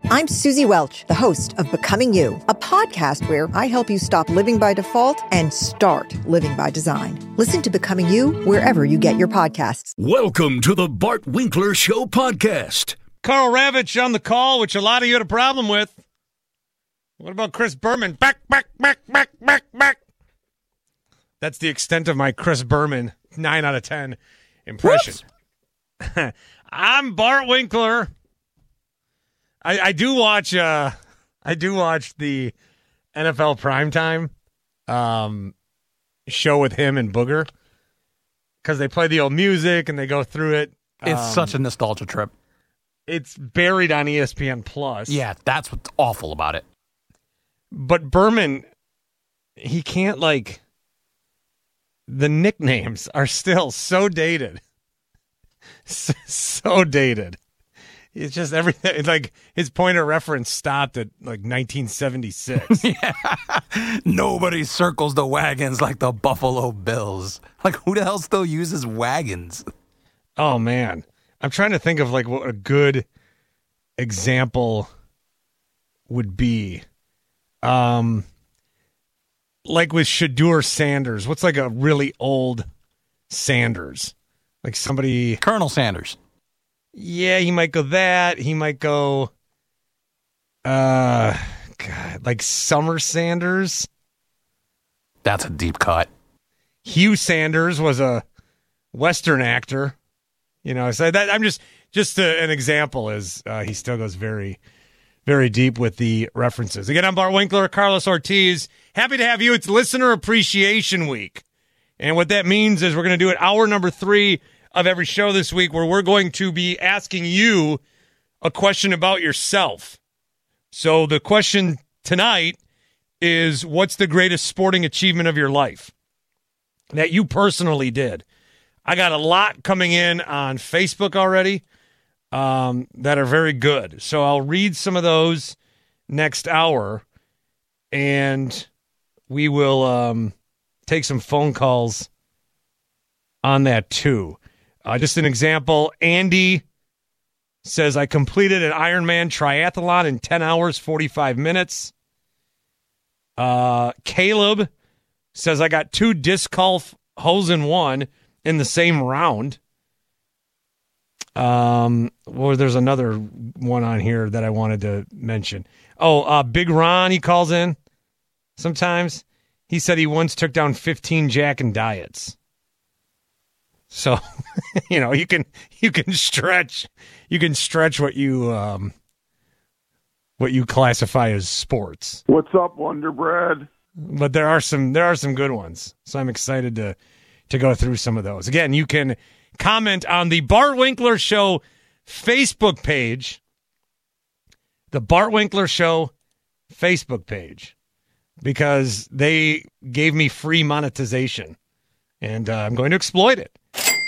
I'm Susie Welch, the host of Becoming You, a podcast where I help you stop living by default and start living by design. Listen to Becoming You wherever you get your podcasts. Welcome to the Bart Winkler Show podcast. Carl Ravitch on the call, which a lot of you had a problem with. What about Chris Berman? Back. That's the extent of my Chris Berman 9 out of 10 impression. I'm Bart Winkler. I do watch the NFL Primetime show with him and Booger because they play the old music and they go through it. It's such a nostalgia trip. It's buried on ESPN Plus. Yeah, that's what's awful about it. But Berman, he can't, the nicknames are still so dated. So dated. It's just everything. It's like his point of reference stopped at 1976. Yeah. Nobody circles the wagons like the Buffalo Bills. Who the hell still uses wagons? Oh, man. I'm trying to think of what a good example would be. With Shedeur Sanders. What's a really old Sanders? Somebody... Colonel Sanders. Yeah, he might go that. He might go, Summer Sanders. That's a deep cut. Hugh Sanders was a Western actor. So that I'm just an example is he still goes very, very deep with the references. Again, I'm Bart Winkler, Carlos Ortiz. Happy to have you. It's Listener Appreciation Week. And what that means is we're going to do it hour number 3 of every show this week where we're going to be asking you a question about yourself. So the question tonight is, what's the greatest sporting achievement of your life that you personally did? I got a lot coming in on Facebook already that are very good. So I'll read some of those next hour, and we will take some phone calls on that too. Just an example, Andy says, I completed an Ironman triathlon in 10 hours, 45 minutes. Caleb says, I got 2 disc golf holes in one in the same round. There's another one on here that I wanted to mention. Big Ron, he calls in sometimes. He said he once took down 15 Jack and Diets. So, you can stretch what you classify as sports. What's up, Wonder Bread? But there are some good ones. So I'm excited to go through some of those. Again, you can comment on the Bart Winkler Show Facebook page. The Bart Winkler Show Facebook page, because they gave me free monetization, and I'm going to exploit it.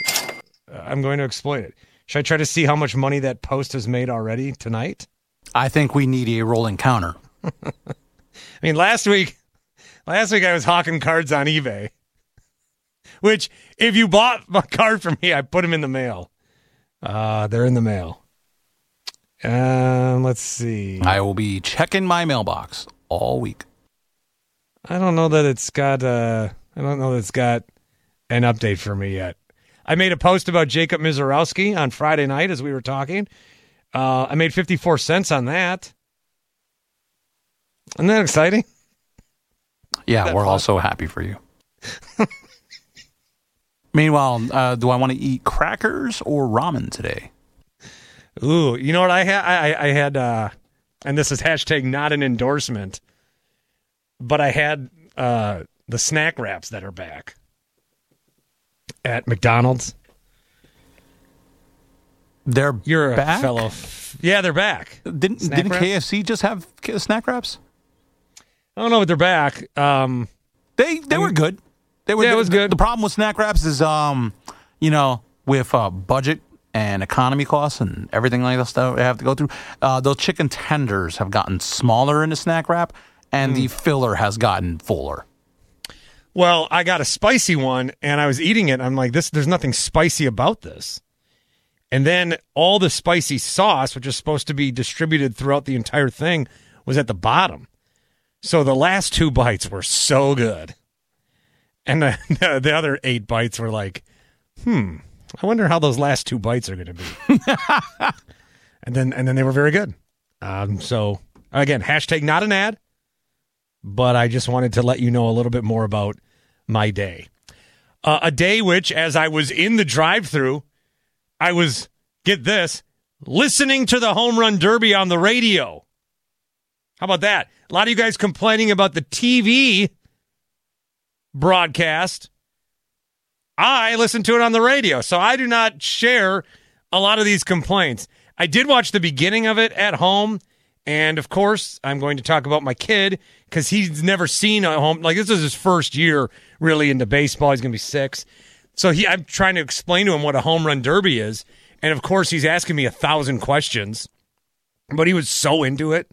Should I try to see how much money that post has made already tonight? I think we need a rolling counter. I mean, last week I was hawking cards on eBay, which if you bought a card from me, I put them in the mail. They're in the mail. Let's see. I will be checking my mailbox all week. I don't know that it's got an update for me yet. I made a post about Jacob Mizorowski on Friday night as we were talking. I made 54 cents on that. Isn't that exciting? Yeah, we're all so happy for you. Meanwhile, do I want to eat crackers or ramen today? Ooh, you know what I had? I had, and this is hashtag not an endorsement, but I had the snack wraps that are back at McDonald's. You're back? A fellow. Yeah, they're back. Didn't KFC just have snack wraps? I don't know, but they're back. They were good. It was good. The problem with snack wraps is, with budget and economy costs and everything like that stuff we have to go through, those chicken tenders have gotten smaller in the snack wrap, and the filler has gotten fuller. Well, I got a spicy one, and I was eating it. I'm like, there's nothing spicy about this. And then all the spicy sauce, which is supposed to be distributed throughout the entire thing, was at the bottom. So the last 2 bites were so good. And the other 8 bites were like, I wonder how those last 2 bites are going to be. and then they were very good. So, again, hashtag not an ad, but I just wanted to let you know a little bit more about my day. A day which, as I was in the drive-thru, I was, get this, listening to the Home Run Derby on the radio. How about that? A lot of you guys complaining about the TV broadcast. I listen to it on the radio, so I do not share a lot of these complaints. I did watch the beginning of it at home, and of course, I'm going to talk about my kid because he's never seen a home. Like, this is his first year really into baseball. He's going to be 6. So I'm trying to explain to him what a home run derby is. And, of course, he's asking me 1,000 questions. But he was so into it.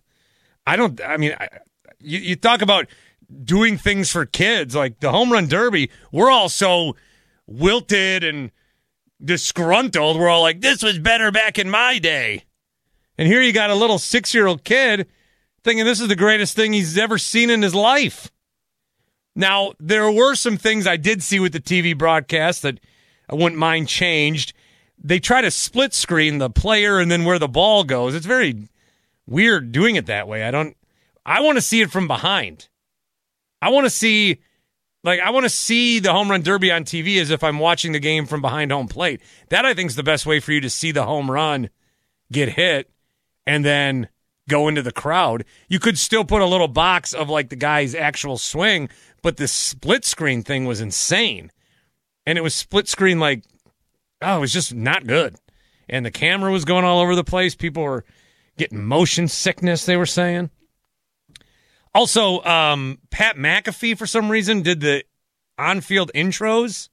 You talk about doing things for kids. Like the home run derby, we're all so wilted and disgruntled. We're all like, this was better back in my day. And here you got a little 6-year-old kid thinking this is the greatest thing he's ever seen in his life. Now, there were some things I did see with the TV broadcast that I wouldn't mind changed. They try to split screen the player and then where the ball goes. It's very weird doing it that way. I want to see it from behind. I want to see the home run derby on TV as if I'm watching the game from behind home plate. That, I think, is the best way for you to see the home run get hit and then go into the crowd. You could still put a little box of like the guy's actual swing, but the split screen thing was insane. And it was split screen it was just not good. And the camera was going all over the place. People were getting motion sickness, they were saying. Also, Pat McAfee, for some reason, did the on-field intros.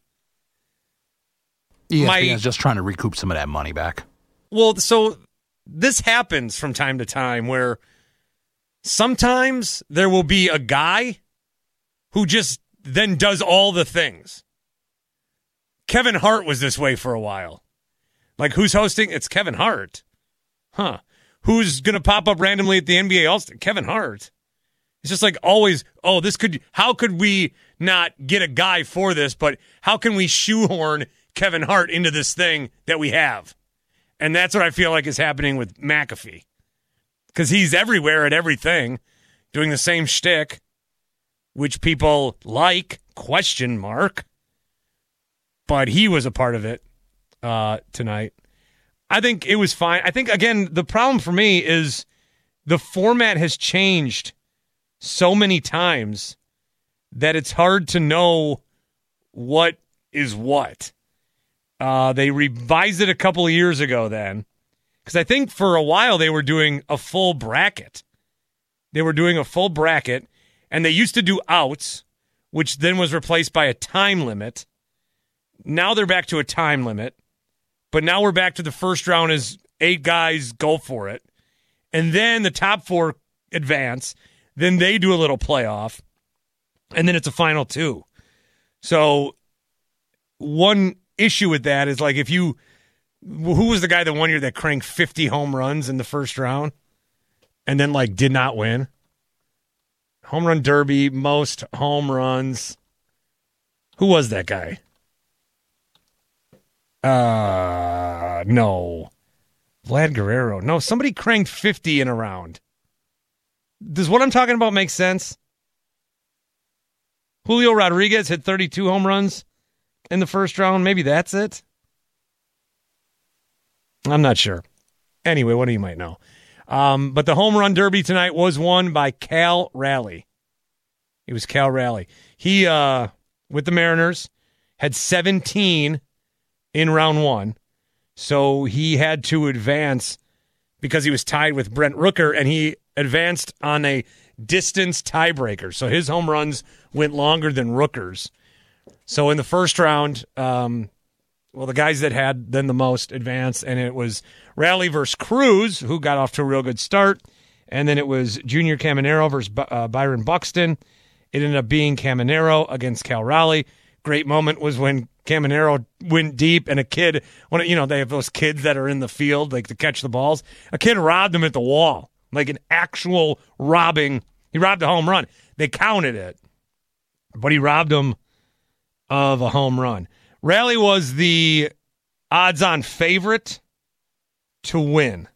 ESPN's just trying to recoup some of that money back. Well, so this happens from time to time where sometimes there will be a guy who just then does all the things. Kevin Hart was this way for a while. Like, who's hosting? It's Kevin Hart. Huh. Who's going to pop up randomly at the NBA All-Star? Kevin Hart. It's just like always, how could we not get a guy for this, but how can we shoehorn Kevin Hart into this thing that we have? And that's what I feel like is happening with McAfee. Because he's everywhere at everything, doing the same shtick, which people like, ? But he was a part of it tonight. I think it was fine. I think, again, the problem for me is the format has changed so many times that it's hard to know what is what. They revised it a couple of years ago then, because I think for a while they were doing a full bracket. And they used to do outs, which then was replaced by a time limit. Now they're back to a time limit, but now we're back to the first round is 8 guys go for it. And then the top 4 advance. Then they do a little playoff, and then it's a final 2. So one issue with that is like who was the guy that 1 year that cranked 50 home runs in the first round and then did not win? Home run derby, most home runs. Who was that guy? No. Vlad Guerrero. No, somebody cranked 50 in a round. Does what I'm talking about make sense? Julio Rodriguez hit 32 home runs in the first round. Maybe that's it. I'm not sure. Anyway, one of you might know. But the home run derby tonight was won by Cal Raleigh. It was Cal Raleigh. He, with the Mariners, had 17 in round 1. So he had to advance because he was tied with Brent Rooker, and he advanced on a distance tiebreaker. So his home runs went longer than Rooker's. So in the first round, the guys that had then the most advanced, and it was Raleigh versus Cruz, who got off to a real good start. And then it was Junior Caminero versus Byron Buxton. It ended up being Caminero against Cal Raleigh. Great moment was when Caminero went deep, and a kid, they have those kids that are in the field, like to catch the balls. A kid robbed him at the wall, like an actual robbing. He robbed a home run. They counted it, but he robbed him of a home run. Raleigh was the odds-on favorite to win.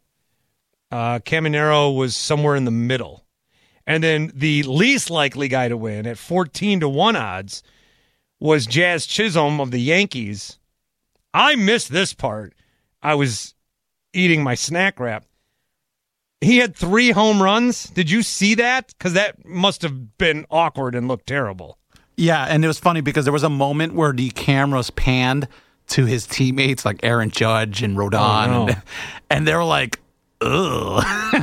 Caminero was somewhere in the middle. And then the least likely guy to win at 14-1 odds was Jazz Chisholm of the Yankees. I missed this part. I was eating my snack wrap. He had 3 home runs. Did you see that? Because that must have been awkward and looked terrible. Yeah, and it was funny because there was a moment where the cameras panned to his teammates like Aaron Judge and Rodon, Oh, no. and they were like, ugh.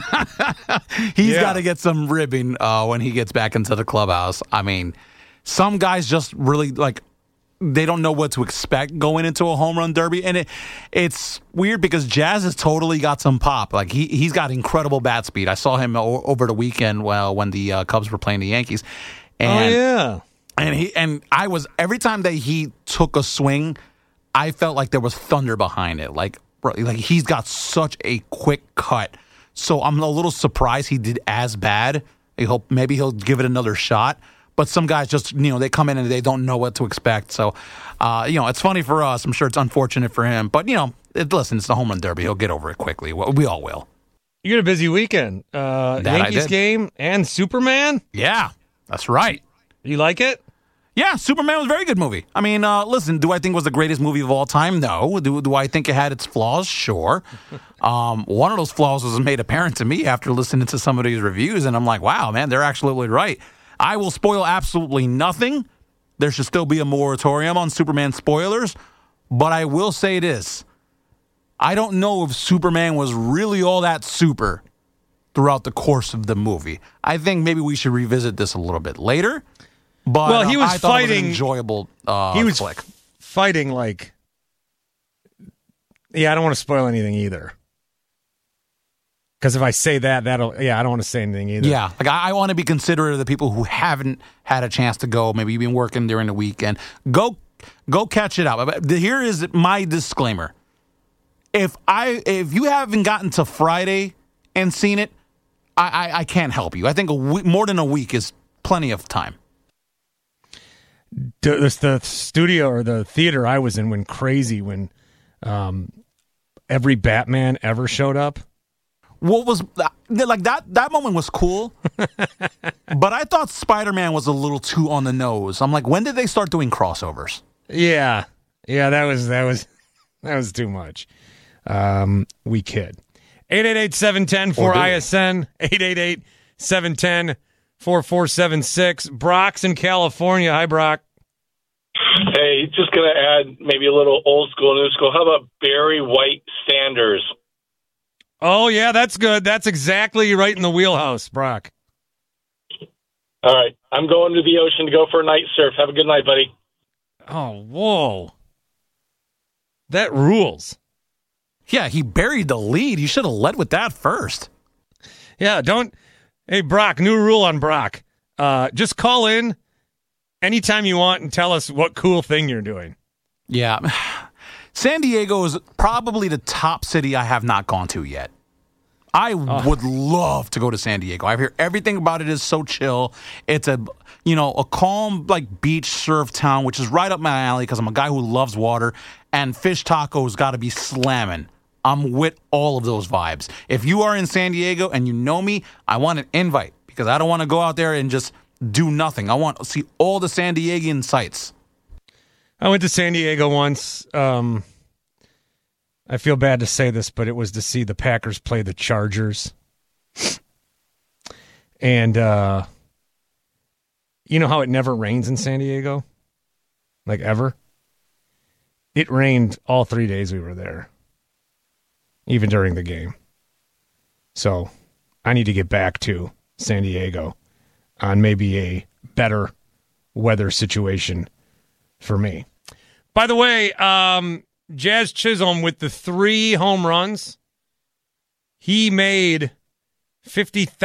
He's got to get some ribbing when he gets back into the clubhouse. I mean, some guys just really, they don't know what to expect going into a home run derby. And it's weird because Jazz has totally got some pop. Like, he's got incredible bat speed. I saw him over the weekend when the Cubs were playing the Yankees. And, yeah. And I was, every time that he took a swing, I felt like there was thunder behind it. Like he's got such a quick cut. So I'm a little surprised he did as bad. Maybe he'll give it another shot. But some guys just, they come in and they don't know what to expect. So, it's funny for us. I'm sure it's unfortunate for him. But, listen, it's the home run derby. He'll get over it quickly. We all will. You had a busy weekend. Yankees game and Superman? Yeah, that's right. You like it? Yeah, Superman was a very good movie. I mean, listen, do I think it was the greatest movie of all time? No. Do I think it had its flaws? Sure. One of those flaws was made apparent to me after listening to some of these reviews, and I'm like, wow, man, they're absolutely right. I will spoil absolutely nothing. There should still be a moratorium on Superman spoilers, but I will say this. I don't know if Superman was really all that super throughout the course of the movie. I think maybe we should revisit this a little bit later. But he was I thought fighting. It was an enjoyable He was flick. fighting like. Yeah, I don't want to spoil anything either. Because if I say that, I don't want to say anything either. Yeah, I want to be considerate of the people who haven't had a chance to go. Maybe you've been working during the weekend. Go catch it out. Here is my disclaimer: if you haven't gotten to Friday and seen it, I can't help you. I think more than a week is plenty of time. The studio or the theater I was in went crazy when every Batman ever showed up. What was that moment was cool, but I thought Spider-Man was a little too on the nose. I'm like, when did they start doing crossovers? Yeah, that was too much. We kid. 888-710-4ISN, 888-710-4476. Brock's in California. Hi, Brock. Hey, just going to add maybe a little old school, new school. How about Barry White Sanders? Oh, yeah, that's good. That's exactly right in the wheelhouse, Brock. All right. I'm going to the ocean to go for a night surf. Have a good night, buddy. Oh, whoa. That rules. Yeah, he buried the lead. You should have led with that first. Yeah, Hey, Brock, new rule on Brock. Just call in anytime you want and tell us what cool thing you're doing. Yeah. San Diego is probably the top city I have not gone to yet. I would love to go to San Diego. I hear everything about it is so chill. It's a calm beach surf town, which is right up my alley because I'm a guy who loves water, and fish tacos got to be slamming. I'm with all of those vibes. If you are in San Diego and you know me, I want an invite because I don't want to go out there and just do nothing. I want to see all the San Diegan sights. I went to San Diego once. I feel bad to say this, but it was to see the Packers play the Chargers. And you know how it never rains in San Diego? Like ever? It rained all 3 days we were there. Even during the game. So I need to get back to San Diego on maybe a better weather situation for me. By the way, Jazz Chisholm with the 3 home runs, he made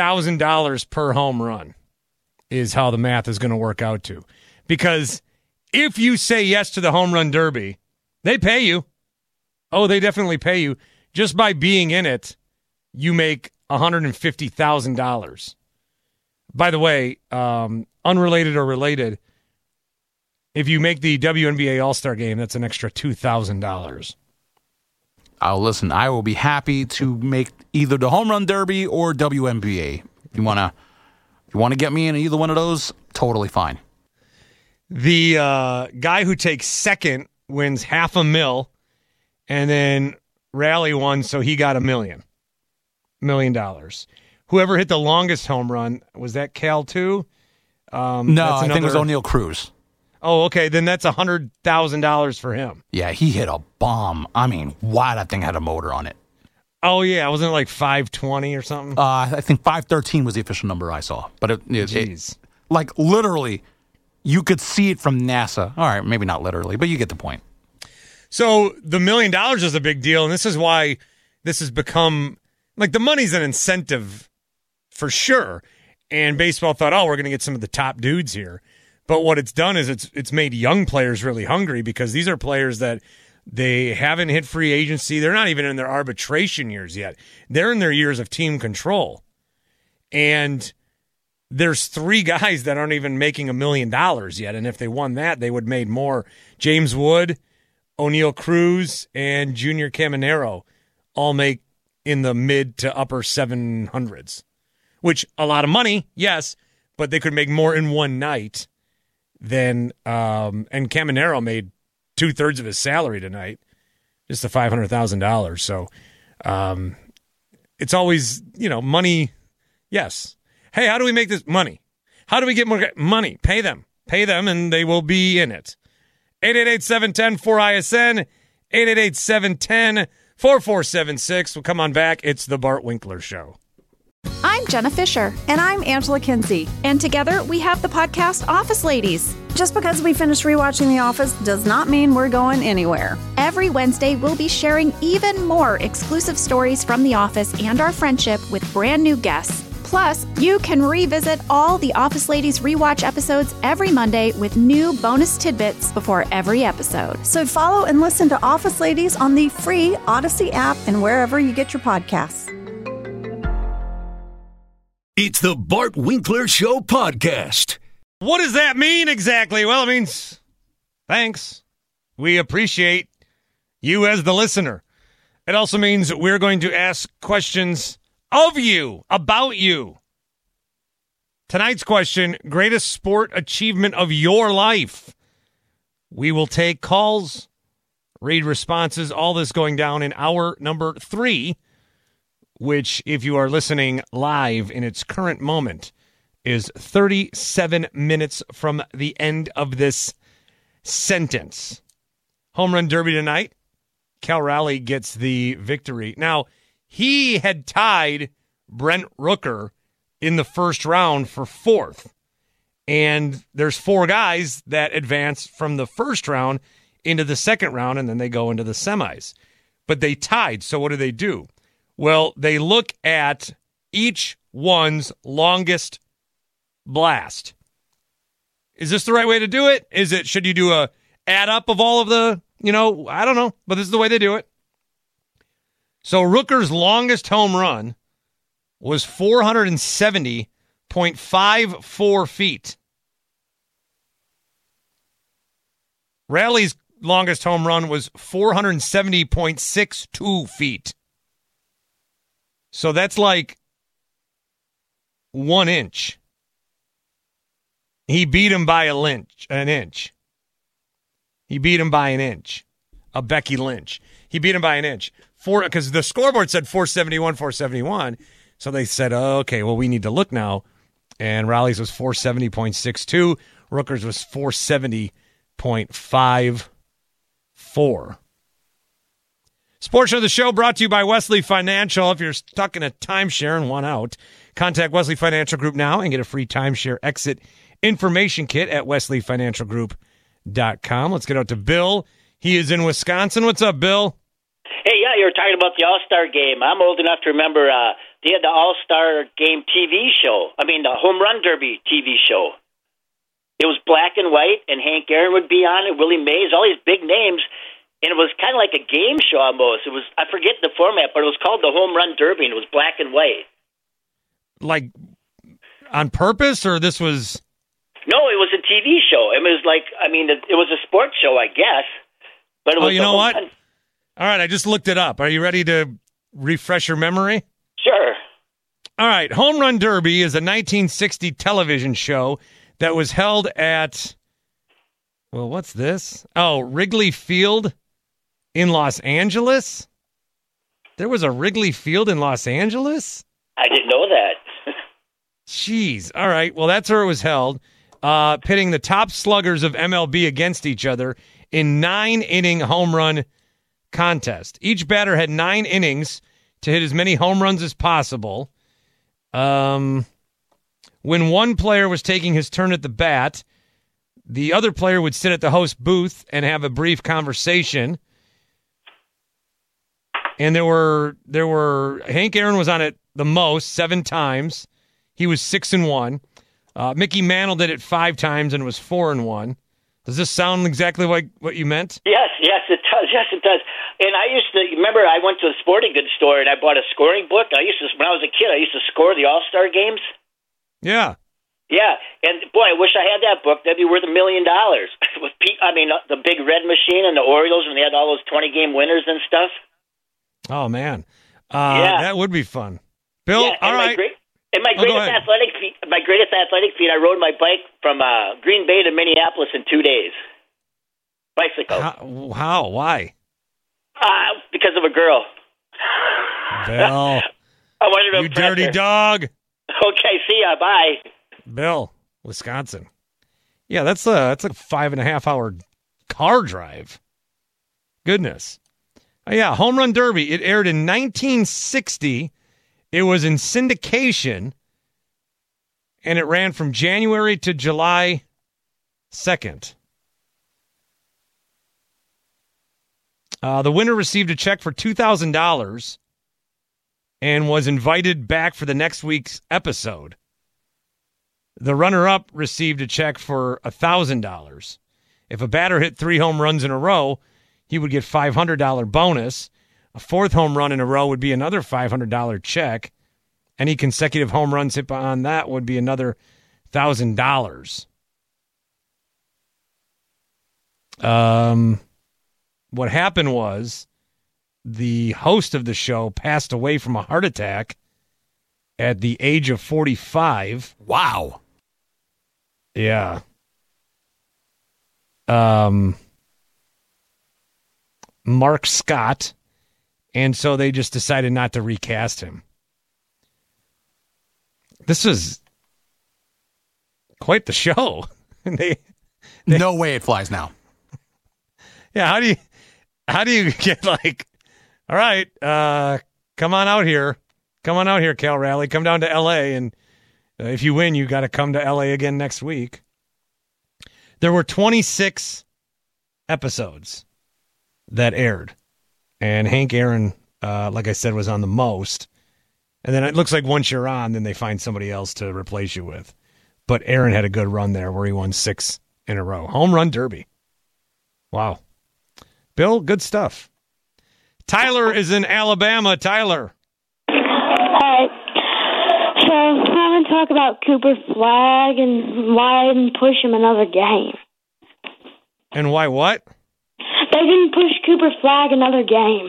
$50,000 per home run is how the math is going to work out to. Because if you say yes to the home run derby, they pay you. Oh, they definitely pay you. Just by being in it, you make $150,000. By the way, unrelated or related, if you make the WNBA All-Star game, that's an extra $2,000. Listen, I will be happy to make either the home run derby or WNBA. If you wanna get me in either one of those, totally fine. The guy who takes second wins $500,000, and then Rally won, so he got $1 million. Whoever hit the longest home run, was that Cal too? No, I think it was O'Neal Cruz. Oh, okay. Then that's $100,000 for him. Yeah, he hit a bomb. I mean, wow, that thing had a motor on it. Oh, yeah. Wasn't it like 520 or something? I think 513 was the official number I saw. But it like literally, you could see it from NASA. All right, maybe not literally, but you get the point. So the $1 million is a big deal, and this is why this has become, like, the money's an incentive for sure. And baseball thought, oh, we're going to get some of the top dudes here. But what it's done is it's made young players really hungry, because these are players that they haven't hit free agency. They're not even in their arbitration years yet. They're in their years of team control. And there's 3 guys that aren't even making $1 million yet. And if they won that, they would have made more. James Wood, O'Neal Cruz, and Junior Caminero all make in the mid to upper 700s, which a lot of money, yes, but they could make more in one night than, and Caminero made 2/3 of his salary tonight, just the $500,000. So it's always, money. Yes. Hey, how do we make this money? How do we get more money? Pay them, and they will be in it. 888-710-4ISN, 888-710-4476. We'll come on back. It's the Bart Winkler Show. I'm Jenna Fisher. And I'm Angela Kinsey. And together we have the podcast Office Ladies. Just because we finished rewatching The Office does not mean we're going anywhere. Every Wednesday, we'll be sharing even more exclusive stories from The Office and our friendship with brand new guests. Plus, you can revisit all the Office Ladies rewatch episodes every Monday with new bonus tidbits before every episode. So follow and listen to Office Ladies on the free Odyssey app and wherever you get your podcasts. It's the Bart Winkler Show podcast. What does that mean exactly? Well, it means thanks. We appreciate you as the listener. It also means we're going to ask questions of you, about you. Tonight's question, greatest sport achievement of your life. We will take calls, read responses, all this going down in hour number 3, which, if you are listening live in its current moment, is 37 minutes from the end of this sentence. Home run derby tonight. Cal Raleigh gets the victory. Now, he had tied Brent Rooker in the first round for 4th. And there's 4 guys that advance from the first round into the second round, and then they go into the semis. But they tied, so what do? Well, they look at each one's longest blast. Is this the right way to do it? Should you do a add up of all of the, I don't know, but this is the way they do it. So Rooker's longest home run was 470.54 feet. Raleigh's longest home run was 470.62 feet. So that's like 1 inch. He beat him by an inch. He beat him by an inch. A Becky Lynch. He beat him by an inch. Because the scoreboard said 471. So they said, okay, well, we need to look now. And Raleigh's was 470.62. Rooker's was 470.54. This portion of the show brought to you by Wesley Financial. If you're stuck in a timeshare and want out, contact Wesley Financial Group now and get a free timeshare exit information kit at wesleyfinancialgroup.com. Let's get out to Bill. He is in Wisconsin. What's up, Bill? Hey, yeah, you were talking about the All-Star game. I'm old enough to remember they had the All-Star game TV show. I mean, the Home Run Derby TV show. It was black and white, and Hank Aaron would be on it, Willie Mays, all these big names. And it was kind of like a game show almost. It was, I forget the format, but it was called the Home Run Derby, and it was black and white. Like on purpose, or this was? No, it was a TV show. It was like, I mean, it was a sports show, I guess. But it was you know what? All right, I just looked it up. Are you ready to refresh your memory? Sure. All right, Home Run Derby is a 1960 television show that was held at, well, what's this? Oh, Wrigley Field in Los Angeles? There was a Wrigley Field in Los Angeles? I didn't know that. Jeez. All right, well, that's where it was held, pitting the top sluggers of MLB against each other in 9-inning home run contest. Each batter had 9 innings to hit as many home runs as possible. When one player was taking his turn at the bat, the other player would sit at the host booth and have a brief conversation. And there were Hank Aaron was on it the most, 7 times. He was 6-1. Mickey Mantle did it 5 times and was 4-1. Does this sound exactly like what you meant? Yes, it does. Yes, it does. And I used to remember I went to the sporting goods store and I bought a scoring book. When I was a kid, I used to score the All-Star games. Yeah. Yeah, and boy, I wish I had that book. That'd be worth $1 million. With the Big Red Machine and the Orioles, when they had all those 20-game winners and stuff. Oh man, that would be fun. Bill, yeah, all right. My greatest athletic feat, I rode my bike from Green Bay to Minneapolis in 2 days. Bicycle. How? Why? Because of a girl. Bill, I wanted to you impress dirty her. dog. Okay, see ya. Bye. Bill, Wisconsin. Yeah, that's a 5.5-hour car drive. Goodness. Yeah, Home Run Derby. It aired in 1960. It was in syndication, and it ran from January to July 2nd. The winner received a check for $2,000 and was invited back for the next week's episode. The runner-up received a check for $1,000. If a batter hit 3 home runs in a row, he would get $500 bonus. A 4th home run in a row would be another $500 check. Any consecutive home runs hit on that would be another $1,000. What happened was the host of the show passed away from a heart attack at the age of 45. Wow. Yeah. Mark Scott. And so they just decided not to recast him. This was quite the show. No way it flies now. Yeah, how do you get like, all right, come on out here. Come on out here, Cal Raleigh. Come down to L.A. and if you win, you got to come to L.A. again next week. There were 26 episodes that aired. And Hank Aaron, like I said, was on the most. And then it looks like once you're on, then they find somebody else to replace you with. But Aaron had a good run there where he won 6 in a row. Home Run Derby. Wow. Bill, good stuff. Tyler is in Alabama. Tyler. Hi. So I want to talk about Cooper Flagg and why I didn't push him another game. And why what? They didn't push Cooper Flagg another game.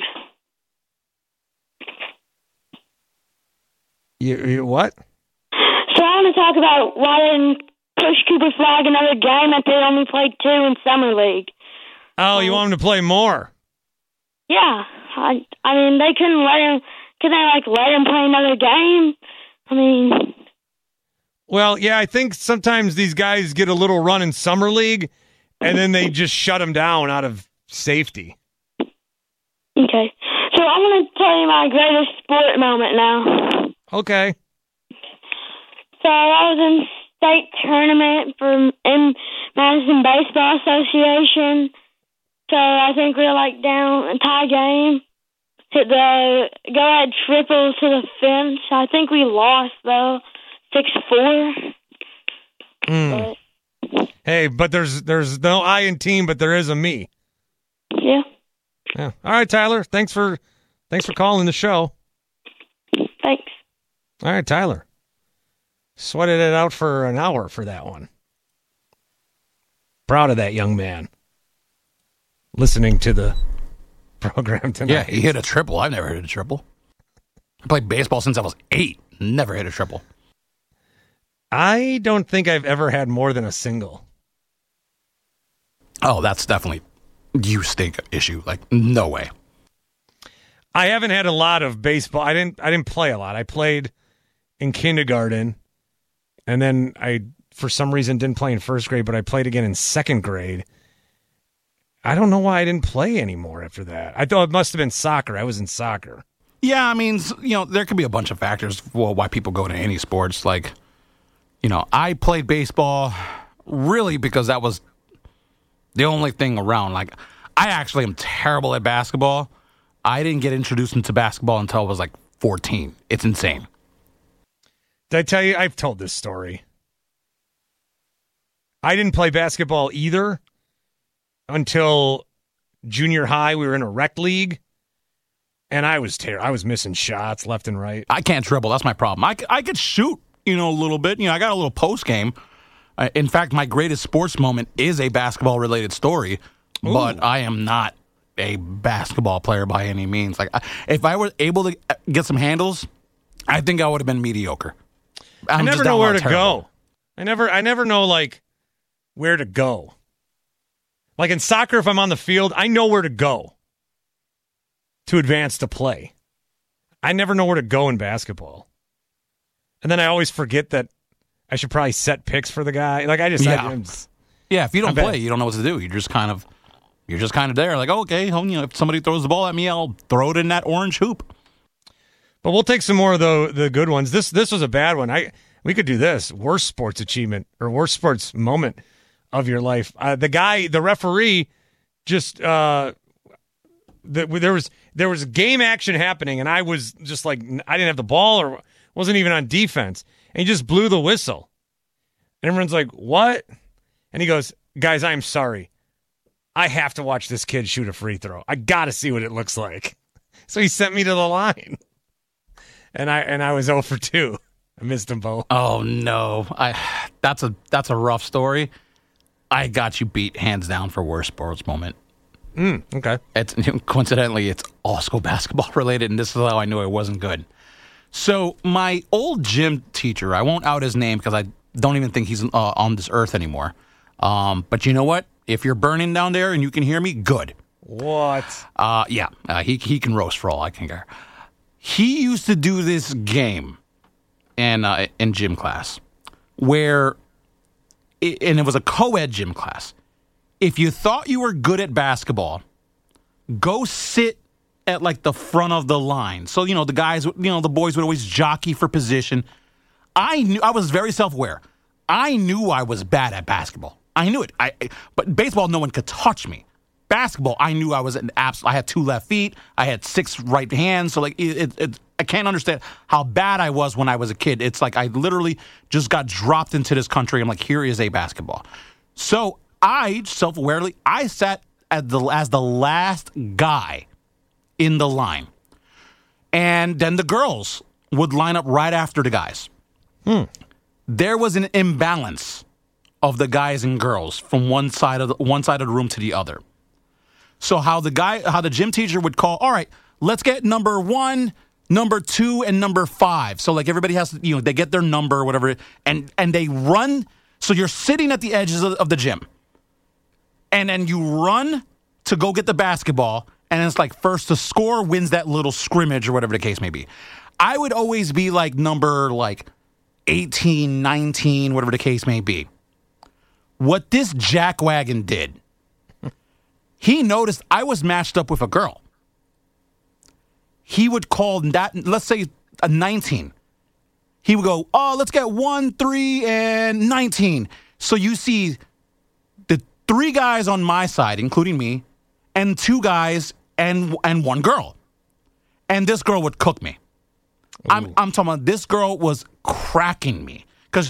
You what? So I want to talk about why they didn't push Cooper Flagg another game if they only played 2 in Summer League. Oh, you want him to play more? Yeah. I mean, they couldn't let him... Could they, let him play another game? I mean... Well, yeah, I think sometimes these guys get a little run in Summer League, and then they just shut them down out of safety. Okay. So I'm going to tell you my greatest sport moment now. Okay. So I was in state tournament in Madison Baseball Association. So I think we were down a tie game. Hit the go-ahead triple to the fence. I think we lost, though, 6-4. Hey, but there's no I in team, but there is a me. Yeah. Yeah. All right, Tyler. Thanks for calling the show. Thanks. All right, Tyler. Sweated it out for an hour for that one. Proud of that young man. Listening to the program tonight. Yeah, he hit a triple. I've never hit a triple. I played baseball since I was 8. Never hit a triple. I don't think I've ever had more than a single. Oh, that's definitely you stink issue. Like, no way. I haven't had a lot of baseball. I didn't play a lot. I played in kindergarten, and then I, for some reason, didn't play in first grade, but I played again in second grade. I don't know why I didn't play anymore after that. I thought it must have been soccer. I was in soccer. Yeah, I mean, there could be a bunch of factors for why people go to any sports. Like, I played baseball really because that was the only thing around. Like, I actually am terrible at basketball. I didn't get introduced into basketball until I was like 14. It's insane. Did I tell you? I've told this story. I didn't play basketball either until junior high. We were in a rec league, and I was I was missing shots left and right. I can't dribble. That's my problem. I could shoot, a little bit. I got a little post game. In fact, my greatest sports moment is a basketball-related story, but I am not a basketball player by any means. Like, if I were able to get some handles, I think I would have been mediocre. I never know where to go. I never know, like, where to go. Like in soccer, if I'm on the field, I know where to go to advance to play. I never know where to go in basketball. And then I always forget that I should probably set picks for the guy. Like, if you don't play, you don't know what to do. You're just kind of there. Like, okay, if somebody throws the ball at me, I'll throw it in that orange hoop. But we'll take some more of the good ones. This was a bad one. We could do this. Worst sports achievement or worst sports moment of your life. The referee just there was game action happening, and I was just like, I didn't have the ball or wasn't even on defense, and he just blew the whistle. And everyone's like, what? And he goes, guys, I'm sorry. I have to watch this kid shoot a free throw. I got to see what it looks like. So he sent me to the line. And I was 0 for 2. I missed them both. Oh no. That's a rough story. I got you beat hands down for worst sports moment. Okay. Coincidentally, it's also basketball related, and this is how I knew it wasn't good. So my old gym teacher, I won't out his name because I don't even think he's on this earth anymore. But you know what? If you're burning down there and you can hear me, good. What? He can roast for all I can care. He used to do this game in gym class where, and it was a co-ed gym class. If you thought you were good at basketball, go sit at like the front of the line. So, the guys, the boys would always jockey for position. I was very self-aware. I knew I was bad at basketball. I knew it. But baseball, no one could touch me. Basketball, I knew I was I had 2 left feet. I had 6 right hands. So, like, I can't understand how bad I was when I was a kid. It's like I literally just got dropped into this country. I'm like, here is a basketball. So I, self-awarely, I sat as the last guy in the line. And then the girls would line up right after the guys. There was an imbalance of the guys and girls from one side of the room to the other. So how the gym teacher would call, all right, let's get number 1, number 2, and number 5. So like everybody has to, they get their number or whatever, and they run. So you're sitting at the edges of the gym, and then you run to go get the basketball, and it's like first to score wins that little scrimmage or whatever the case may be. I would always be like number 18, 19, whatever the case may be. What this jackwagon did, he noticed I was matched up with a girl. He would call that, let's say a 19. He would go, oh, let's get 1, 3, and 19. So you see the 3 guys on my side, including me, and 2 guys and 1 girl. And this girl would cook me. I'm talking about this girl was cracking me. Because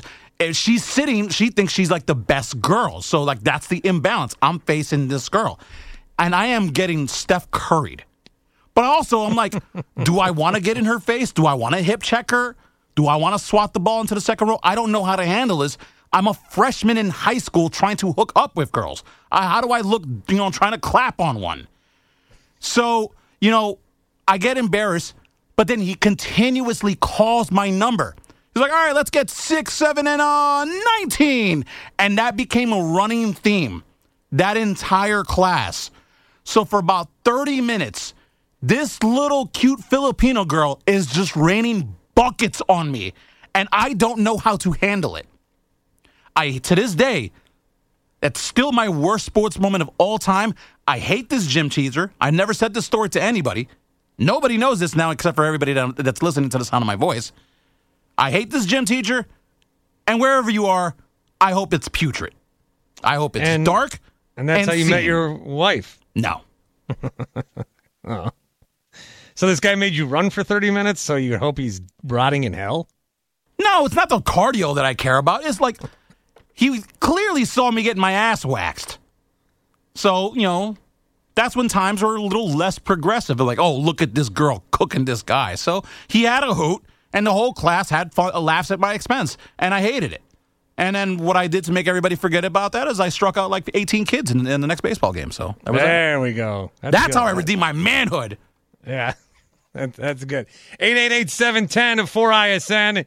if she's sitting, she thinks she's like the best girl. So like that's the imbalance. I'm facing this girl. And I am getting Steph Curried. But also I'm like, do I want to get in her face? Do I want to hip check her? Do I want to swat the ball into the second row? I don't know how to handle this. I'm a freshman in high school trying to hook up with girls. How do I look, trying to clap on one? So, I get embarrassed, but then he continuously calls my number. He's like, all right, let's get 6, 7, and 19. And that became a running theme that entire class. So for about 30 minutes, this little cute Filipino girl is just raining buckets on me. And I don't know how to handle it. To this day, that's still my worst sports moment of all time. I hate this gym teaser. I never said this story to anybody. Nobody knows this now except for everybody that's listening to the sound of my voice. I hate this gym teacher, and wherever you are, I hope it's putrid. I hope it's dark. And that's how you met your wife. No. Oh. So this guy made you run for 30 minutes, so you hope he's rotting in hell? No, it's not the cardio that I care about. It's like he clearly saw me getting my ass waxed. So, that's when times were a little less progressive. They're like, oh, look at this girl cooking this guy. So he had a hoot. And the whole class had laughs at my expense, and I hated it. And then what I did to make everybody forget about that is I struck out like 18 kids in the next baseball game. So that was there we go. That's how I redeem my manhood. Yeah, that's good. 888-710-4ISN,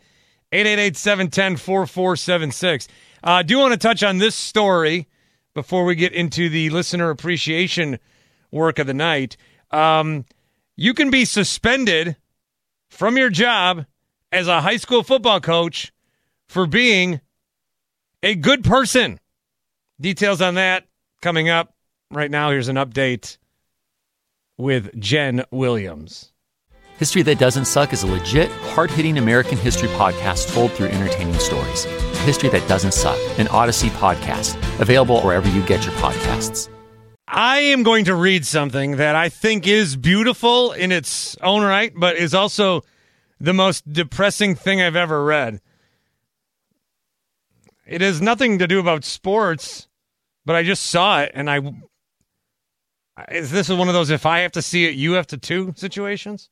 888-710-4476. I do want to touch on this story before we get into the listener appreciation work of the night. You can be suspended from your job as a high school football coach for being a good person. Details on that coming up. Right now, here's an update with Jen Williams. History That Doesn't Suck is a legit, hard-hitting American history podcast told through entertaining stories. History That Doesn't Suck, an Odyssey podcast, available wherever you get your podcasts. I am going to read something that I think is beautiful in its own right, but is also the most depressing thing I've ever read. It has nothing to do about sports, but I just saw it, and this is one of those if I have to see it, you have to too situations.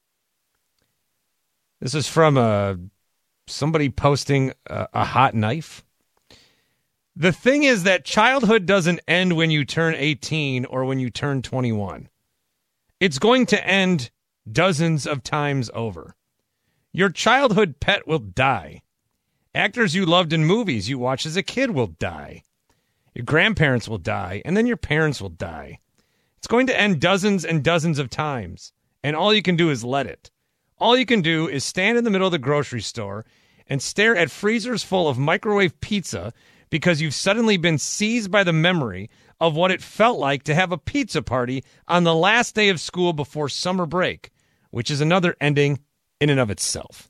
This is from somebody posting a hot knife. The thing is that childhood doesn't end when you turn 18 or when you turn 21. It's going to end dozens of times over. Your childhood pet will die. Actors you loved in movies you watched as a kid will die. Your grandparents will die, and then your parents will die. It's going to end dozens and dozens of times, and all you can do is let it. All you can do is stand in the middle of the grocery store and stare at freezers full of microwave pizza because you've suddenly been seized by the memory of what it felt like to have a pizza party on the last day of school before summer break, which is another ending in and of itself.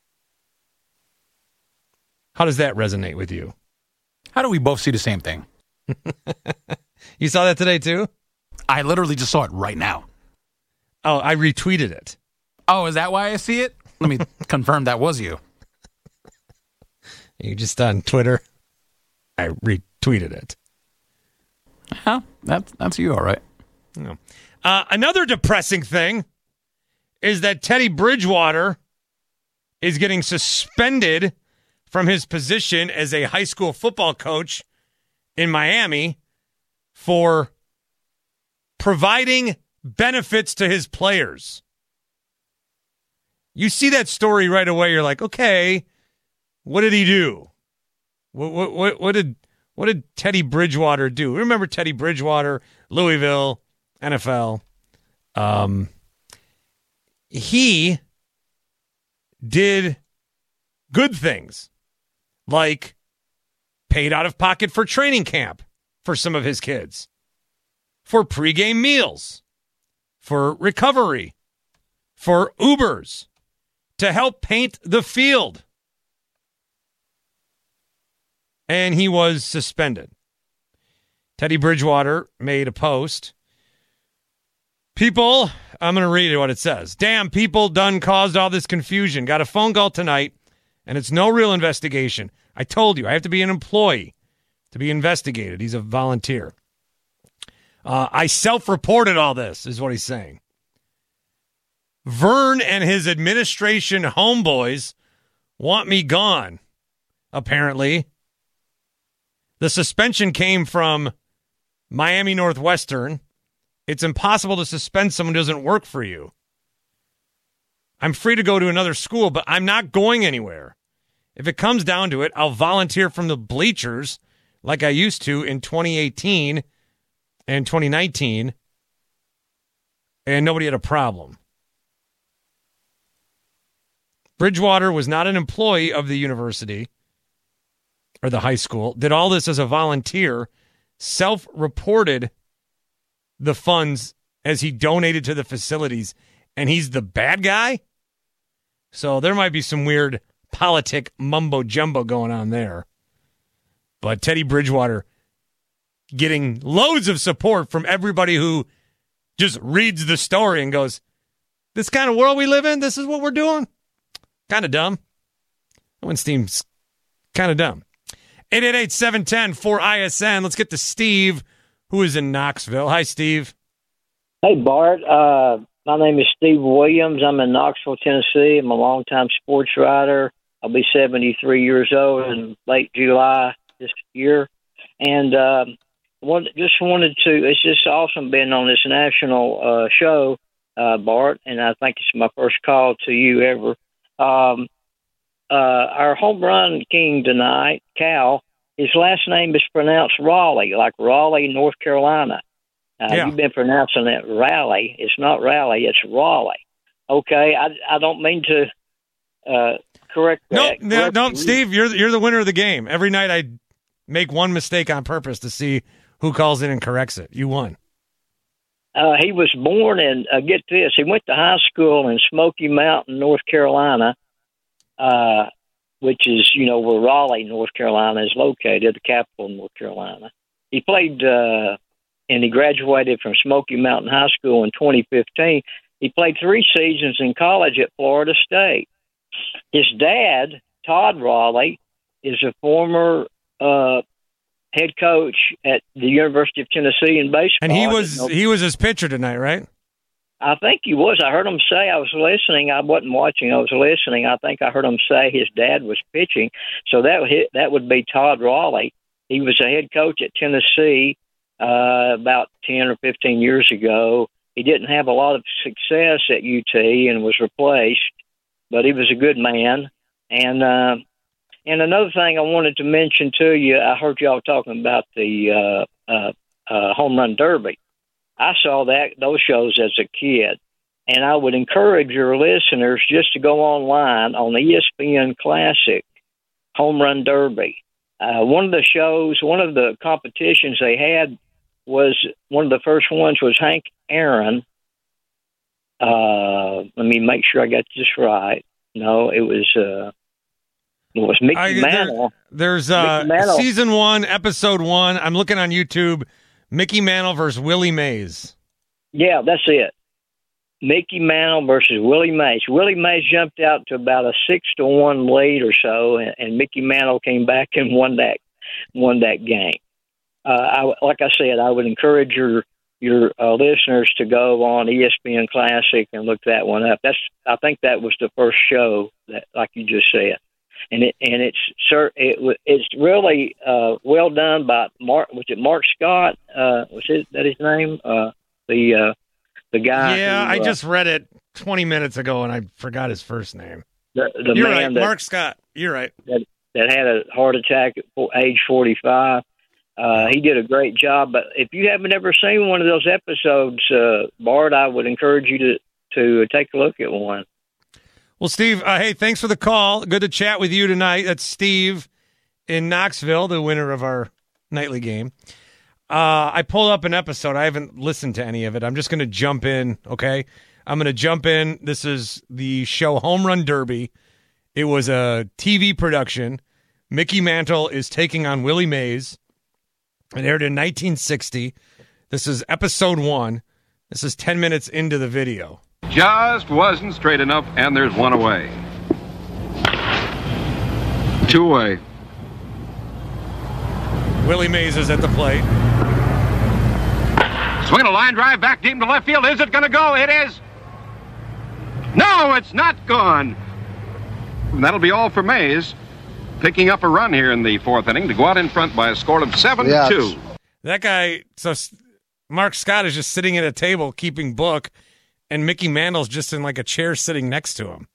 How does that resonate with you? How do we both see the same thing? You saw that today too? I literally just saw it right now. Oh, I retweeted it. Oh, is that why I see it? Let me confirm that was you. You just on Twitter? I retweeted it. Yeah, that's you, all right. No. Another depressing thing is that Teddy Bridgewater is getting suspended from his position as a high school football coach in Miami for providing benefits to his players. You see that story right away, you're like, okay, what did he do? What did Teddy Bridgewater do? Remember Teddy Bridgewater, Louisville, NFL. He did good things, like paid out of pocket for training camp for some of his kids, for pregame meals, for recovery, for Ubers, to help paint the field. And he was suspended. Teddy Bridgewater made a post. People, I'm going to read what it says. Damn, people done caused all this confusion. Got a phone call tonight And it's no real investigation. I told you, I have to be an employee to be investigated. He's a volunteer. I self-reported all this, is what he's saying. Vern and his administration homeboys want me gone, apparently. The suspension came from Miami Northwestern. It's impossible to suspend someone who doesn't work for you. I'm free to go to another school, but I'm not going anywhere. If it comes down to it, I'll volunteer from the bleachers like I used to in 2018 and 2019, and nobody had a problem. Bridgewater was not an employee of the university or the high school, did all this as a volunteer, self-reported the funds as he donated to the facilities, and he's the bad guy? So there might be some weird politic mumbo-jumbo going on there. But Teddy Bridgewater getting loads of support from everybody who just reads the story and goes, this kind of world we live in, this is what we're doing? Kind of dumb. That one seems kind of dumb. 888-710-4ISN. Let's get to Steve, who is in Knoxville. Hi, Steve. Hey, Bart. My name is Steve Williams. I'm in Knoxville, Tennessee. I'm a longtime sports writer. I'll be 73 years old in late July this year. And it's just awesome being on this national show, Bart, and I think it's my first call to you ever. Our home run king tonight, Cal, his last name is pronounced Raleigh, like Raleigh, North Carolina. You've been pronouncing it Raleigh. It's not Raleigh, it's Raleigh. Okay, I don't mean to correct that. No, Steve, you're the winner of the game. Every night I make one mistake on purpose to see who calls in and corrects it. You won. He was born in, get this, he went to high school in Smoky Mountain, North Carolina, which is, where Raleigh, North Carolina is located, the capital of North Carolina. He played, and he graduated from Smoky Mountain High School in 2015. He played 3 seasons in college at Florida State. His dad, Todd Raleigh, is a former head coach at the University of Tennessee in baseball. And he was his pitcher tonight, right? I think he was. I heard him say, I was listening. I wasn't watching. I was listening. I think I heard him say his dad was pitching. So that would be Todd Raleigh. He was a head coach at Tennessee about 10 or 15 years ago. He didn't have a lot of success at UT and was replaced, but he was a good man. And another thing I wanted to mention to you, I heard y'all talking about the Home Run Derby. I saw those shows as a kid, and I would encourage your listeners just to go online on ESPN Classic Home Run Derby. One of the competitions they had was, one of the first ones was Hank Aaron. Let me make sure I got this right. No, it was Mickey Mantle. There's season 1, episode 1. I'm looking on YouTube. Mickey Mantle versus Willie Mays. Yeah, that's it. Mickey Mantle versus Willie Mays. Willie Mays jumped out to about a 6-1 lead or so, and Mickey Mantle came back and won that game. Like I said, I would encourage your listeners to go on ESPN Classic and look that one up. I think that was the first show that, like you just said. And it's really well done by Mark. Was it Mark Scott? Was that his name? The guy. Yeah, I just read it 20 minutes ago and I forgot his first name. You're man right, Mark Scott. You're right. That had a heart attack at age 45. He did a great job. But if you haven't ever seen one of those episodes, Bart, I would encourage you to take a look at one. Well, Steve, hey, thanks for the call. Good to chat with you tonight. That's Steve in Knoxville, the winner of our nightly game. I pulled up an episode. I haven't listened to any of it. I'm just going to jump in, okay? I'm going to jump in. This is the show Home Run Derby. It was a TV production. Mickey Mantle is taking on Willie Mays. It aired in 1960. This is episode 1. This is 10 minutes into the video. Just wasn't straight enough, and there's one away. 2-way. Willie Mays is at the plate. Swinging a line drive back deep to left field. Is it going to go? It is. No, it's not gone. And that'll be all for Mays, picking up a run here in the fourth inning to go out in front by a score of 7-2. That guy, so Mark Scott is just sitting at a table keeping book, and Mickey Mantle's just in like a chair sitting next to him.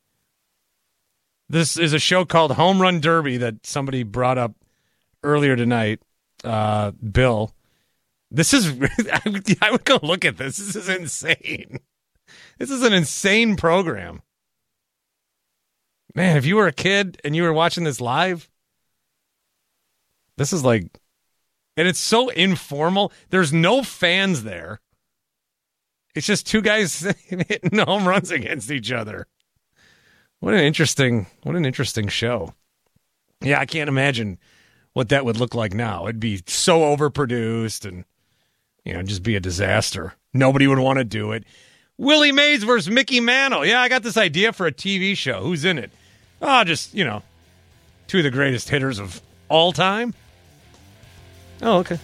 This is a show called Home Run Derby that somebody brought up earlier tonight, Bill. This is, I would go look at this. This is insane. This is an insane program. Man, if you were a kid and you were watching this live, this is like, and it's so informal. There's no fans there. It's just two guys hitting home runs against each other. What an interesting show. Yeah, I can't imagine what that would look like now. It'd be so overproduced and, just be a disaster. Nobody would want to do it. Willie Mays versus Mickey Mantle. Yeah, I got this idea for a TV show. Who's in it? Oh, just, two of the greatest hitters of all time. Oh, okay.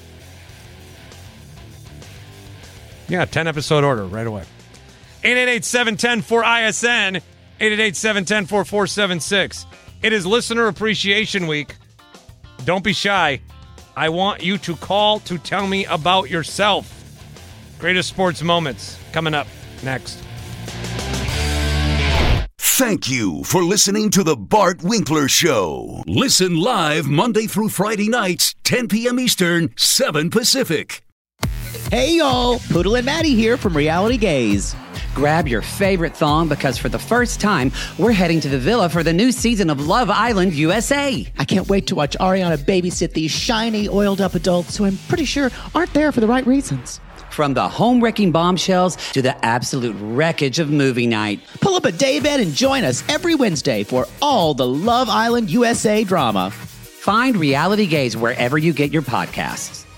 Yeah, 10-episode order right away. 888-710-4ISN. 888-710-4476. It is Listener Appreciation Week. Don't be shy. I want you to call to tell me about yourself. Greatest sports moments coming up next. Thank you for listening to The Bart Winkler Show. Listen live Monday through Friday nights, 10 p.m. Eastern, 7 Pacific. Hey, y'all. Poodle and Maddie here from Reality Gaze. Grab your favorite thong because for the first time, we're heading to the villa for the new season of Love Island USA. I can't wait to watch Ariana babysit these shiny, oiled-up adults who I'm pretty sure aren't there for the right reasons. From the home-wrecking bombshells to the absolute wreckage of movie night. Pull up a daybed and join us every Wednesday for all the Love Island USA drama. Find Reality Gaze wherever you get your podcasts.